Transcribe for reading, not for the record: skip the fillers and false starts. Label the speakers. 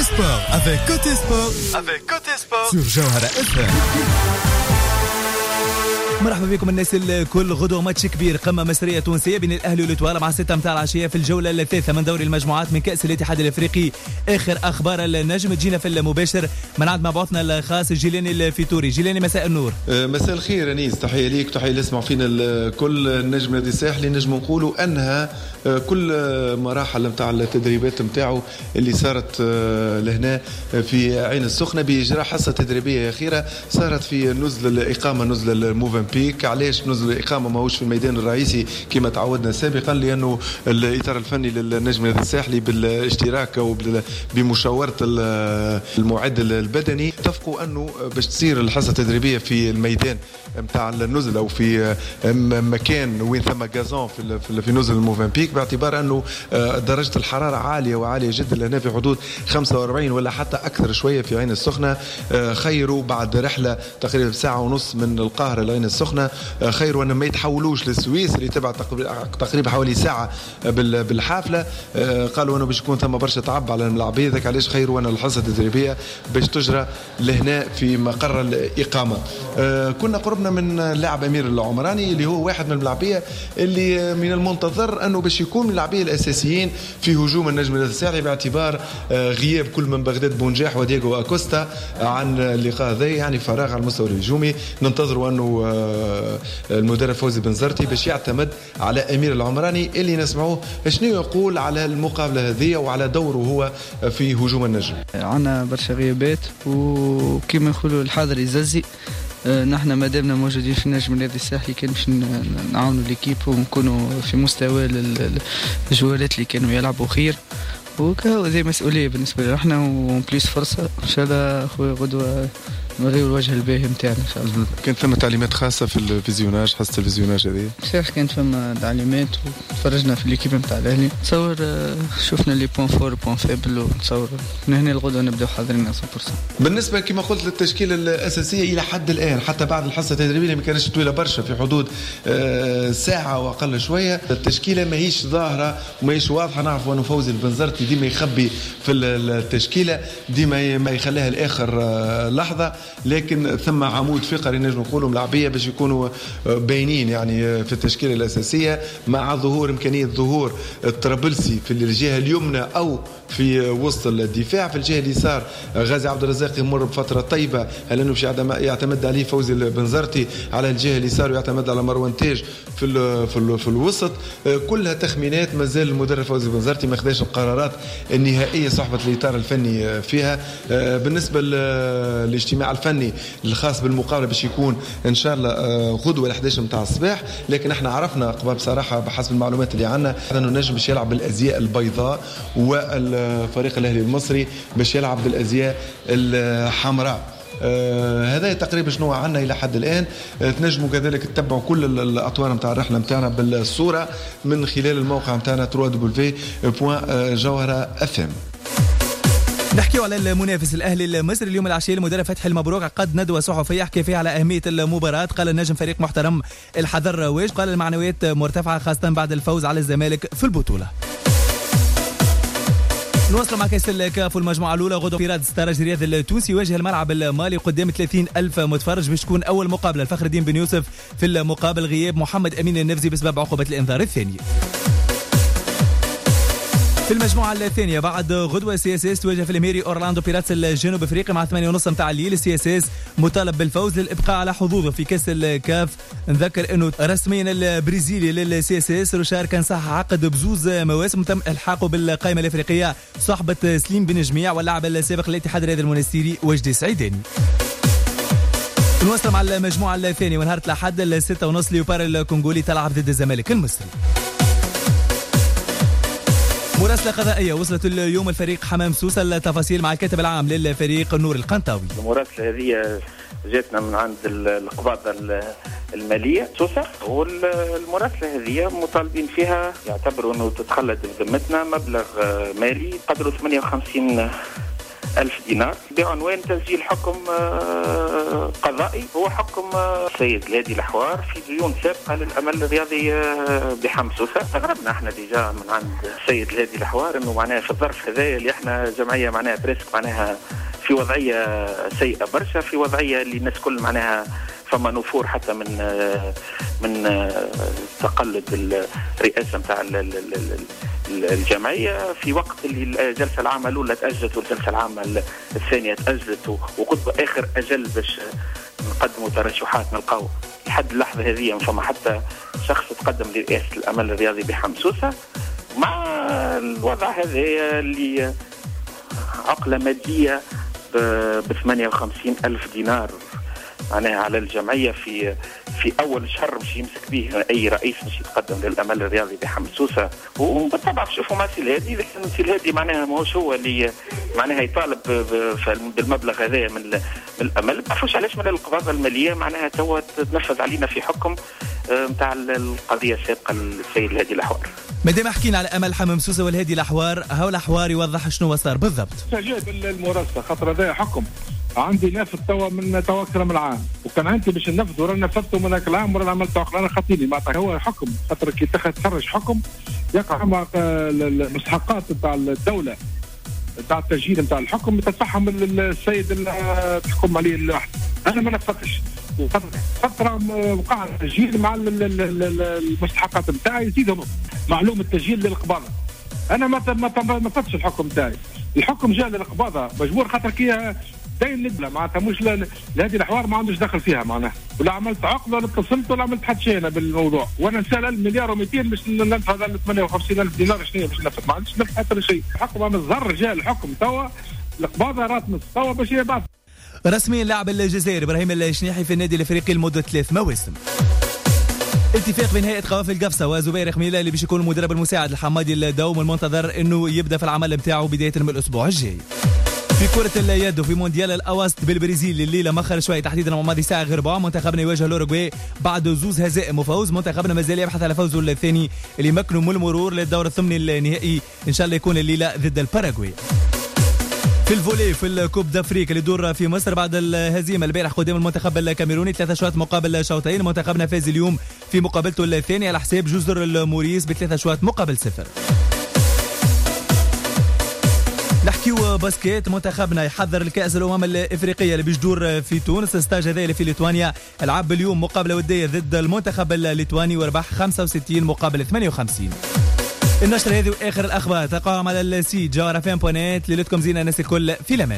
Speaker 1: sport avec Côté Sport sur Jawhara FM. مرحبا بكم الناس الكل. غدوة ماتش كبير، قمة مصرية تونسية بين الأهلي والإتوال مع 6 متاع العشية في الجولة الثالثة من دوري المجموعات من كأس الاتحاد الأفريقي. آخر أخبار النجم تجينا في المباشر من عند مبعوثنا الخاص جيلاني الفيتوري. جيلاني مساء النور.
Speaker 2: مساء الخير أنيس، تحية ليك وتحية اللي يسمعوا فينا الكل. النجم نادي الساحلي نجم نقولوا أنها كل مراحل متاع التدريبات متاعه اللي صارت لهنا في عين السخنة بإجراء حصة تدريبية أخيرة صارت في نزل الإقامة، نزل الموفنبيك. علاش نزل الإقامة ماهوش في الميدان الرئيسي كما تعودنا سابقا؟ لأنه الإطار الفني للنجم نادي الساحلي بالاشتراك أو بمشاورة المعد البدني اتفقوا أنه باش تصير الحصة التدريبية في الميدان متاع النزل أو في مكان وين ثم غازون في نزل الموفنبيك، باعتبار أنه درجة الحرارة عالية وعالية جدا لهنا في حدود 45 ولا حتى أكثر شوية في عين السخنة. خيروا بعد رحلة تقريبا ساعة ونص من القاهرة لعين السخنة، خيروا أن ما يتحولوش للسويس اللي تبع تقريبا حوالي ساعة بالحافلة. قالوا أنه باش يكون ثم برشا تعب على الملاعبية، ذاك علاش خيروا أن الحصة التدريبية باش تجرى لهنا في مقر الإقامة. كنا قربنا من اللاعب أمير العمراني اللي هو واحد من الملاعبية اللي من المنتظر أنه باش يكون من اللاعبين الأساسيين في هجوم النجم الساحلي، باعتبار غياب كل من بغداد بونجاح ودييغو أكوستا عن اللقاء هذا، يعني فراغ على المستوى الهجومي. ننتظروا أنه المدرب فوزي بنزرتي باش يعتمد على أمير العمراني اللي نسمعوه شنو يقول على المقابلة هذه وعلى دوره هو في هجوم النجم.
Speaker 3: عنا برشا غيابات وكما يقولوا الحاضر يززي. نحن ما دامنا موجودين في النجم النادي الساحلي كان باش نعاونوا ليكيب ونكونوا في مستوى الجوالات اللي كانوا يلعبوا خير، وكهو زي مسؤولية بالنسبة لنا احنا وبليس فرصة ان شاء الله اخويا غدوة نوريو الوجه الباهي نتاعنا ان شاء الله.
Speaker 2: كان ثم تعليمات خاصة في الفيزيوناج، حصة الفيزيوناج هذه
Speaker 3: صحيح كانت ثم تعليمات وتفرجنا في الكيب نتاع الاهلي، نتصور شفنا لي بوين فور بوين فيبل، ونتصور من هنا الغدوة نبداو حاضرين 100%.
Speaker 2: بالنسبة كما قلت للتشكيلة الأساسية إلى حد الآن حتى بعد الحصة التدريبية اللي ما كانتش طويلة برشا في حدود ساعة وأقل شوية، التشكيلة ماهيش ظاهرة وماهيش واضحة. نعرف أنه فوزي البنزرتي ديما يخبي في التشكيلة، ديما ما يخليها الآخر لحظة، لكن ثم عمود فقري نجم نقولوا ملاعبية باش يكونوا باينين يعني في التشكيلة الأساسية، مع ظهور إمكانية ظهور الطرابلسي في الجهة اليمنى أو في وسط الدفاع. في الجهة اليسار غازي عبد الرزاق يمر بفترة طيبة، لأنه باش يعتمد عليه فوزي البنزرتي على الجهة اليسار ويعتمد على مروان تاج في الوسط. كلها تخمينات، مازال المدرب فوزي البنزرتي ما خداش القرارات النهائية صحبة الإطار الفني فيها. بالنسبة للاجتماع الفني الخاص بالمقابلة باش يكون إن شاء الله غدوة 11 متاع الصباح، لكن احنا عرفنا قبل بصراحة بحسب المعلومات اللي عنا أنه النجم باش يلعب بالأزياء البيضاء والفريق الأهلي المصري باش يلعب بالأزياء الحمراء. هذا تقريبا شنو عنا إلى حد الآن. تنجموا كذلك تتبعوا كل الأطوار متاع الرحلة متاعنا بالصورة من خلال الموقع متاعنا www.jawhara.fm.
Speaker 1: نحكيو على المنافس الأهلي المصري. اليوم العشية المدرب فتحي المبروك عقد ندوة صحفية يحكي فيها على أهمية المباراة. قال النجم فريق محترم، الحذر واجب. قال المعنويات مرتفعة خاصة بعد الفوز على الزمالك في البطولة. نواصل مع كاس الكاف والمجموعة الأولى. غدوة بيراميدز الترجي الرياضي التونسي يواجه الملعب المالي قدام 30,000 متفرج باش تكون أول مقابلة لفخر الدين بن يوسف في المقابل غياب محمد أمين النفزي بسبب عقوبة الإنذار الثاني. في المجموعة الثانية بعد غدوة سي اس اس تواجه في الميري أورلاندو بيراتس الجنوب افريقيا مع 8:30 متاع الليل. السي اس اس مطالب بالفوز للإبقاء على حظوظه في كاس الكاف. نذكر انه رسميا البرازيلي للسي اس اس روشار كان صح عقد بزوز مواسم تم الحاقه بالقائمة الافريقية صحبة سليم بن جميع واللاعب السابق للاتحاد الرياضي المنستيري وجدي سعيداني. نواصل مع المجموعة الثانية ونهار الأحد 6:30 ليوبار الكونغولي تلعب ضد الزمالك المصري. مراسلة قضائية وصلت اليوم الفريق حمام سوسة. التفاصيل مع الكاتب العام للفريق نور القنطاوي.
Speaker 4: المراسلة هذه جاتنا من عند القباضة المالية سوسة، والمراسلة هذه مطالبين فيها يعتبروا أنه تتخلد بذمتنا مبلغ مالي قدره 58 ألف دينار بعنوان تسجيل حكم قضائي. هو حكم السيد الهادي الحوار في ديون سابقة للأمل الرياضي بحمصوسة. استغربنا احنا ديجا من عند السيد الهادي الحوار انه معناها في الظرف هذايا اللي احنا جمعية معناها بريسك معناها في وضعية سيئة برشا، في وضعية اللي الناس كل معناها فما نفور حتى من تقلد الرئاسة نتاع الجمعية، في وقت اللي الجلسة العامة الأولى تأجلت والجلسة العامة الثانية تأجلت، وقد آخر أجل باش نقدموا ترشحات نلقاو لحد اللحظة هذه فما حتى شخص تقدم لرئاسة الأمل الرياضي بحمصوسة. مع الوضع هذا اللي عقلة مادية ب 58,000 دينار معناها على الجمعية في أول شهر مش يمسك به أي رئيس مش يتقدم للأمل الرياضي بحمصوسة. وبالطبع شوفوا مع الهادي، لكن الهادي معناها ماهوش هو اللي معناها يطالب بالمبلغ هذا من الأمل. ما بعرفوش علاش من القبضة المالية معناها توا تنفذ علينا في حكم نتاع القضية السابقة للسيد الهادي الحوار.
Speaker 1: مادام حكينا على أمل حمصوسة والهادي الحوار، هو الحوار يوضح شنو صار بالضبط.
Speaker 5: جايب المراسلة خاطر هذا حكم عندي نافذ توا من أكثر من عام، وكان عندي باش ننفذ ورانا نفذته من ذاك العام ورانا عملت عقل. انا خاطيني معناتها هو حكم خاطر كي تخرج حكم يقع مع المستحقات نتاع الدولة نتاع التسجيل نتاع الحكم تدفعهم السيد اللي تحكم عليه الواحد. انا ما نفذتش فترة وقع التسجيل مع المستحقات نتاعي يزيدهم معلوم التسجيل للقباضة. انا ما نفذتش الحكم نتاعي. الحكم جاء للقباضة مجبور خاطر كي داين ندلة معناتها مش لهذه الحوار ما عندوش دخل فيها معناها، ولا عملت عقد ولا اتصلت ولا عملت حتى شيء انا بالموضوع، وانا نسال 1 مليار و200 باش ننفذ هذا 58,000 دينار شنو باش ننفذ؟ ما عنديش نفذ حتى شيء. الحكم عم الزر جاء الحكم توا القباضة راتمس توا باش يبعث.
Speaker 1: رسميا لاعب الجزائر ابراهيم الشنيحي في النادي الافريقي لمدة 3 مواسم. اتفاق بين هيئة قوافل قفصة وزبير خميلة اللي باش يكون المدرب المساعد لحمادي الدوم، المنتظر انه يبدا في العمل نتاعو بداية من الاسبوع الجاي. في كرة اليد وفي مونديال الأوسط بالبرازيل الليلة مخر شوي تحديدا ماضي ساعة غير ربع، منتخبنا يواجه الأوروغواي بعد 2 هزائم وفوز. منتخبنا مازال يبحث على فوزه الثاني اللي يمكنه من المرور للدور الثمني النهائي إن شاء الله يكون الليلة ضد الباراغواي. في الفولي في الكوب دافريك اللي يدور في مصر بعد الهزيمة البارح قدام المنتخب الكاميروني 3 شوط مقابل شوطين، منتخبنا فاز اليوم في مقابلته الثانية على حساب جزر الموريس ب3 شوط مقابل 0. نحكيو باسكيت، منتخبنا يحضر الكأس الأمم الإفريقية اللي بيجدور في تونس. الستاج هذا اللي في ليتوانيا لعب اليوم مقابلة ودية ضد المنتخب الليتواني وربح 65 مقابل 58. النشرة هذه وآخر الأخبار تقام على السيت جوهرة فان بونات. ليلتكم زينة الناس الكل في الأمان.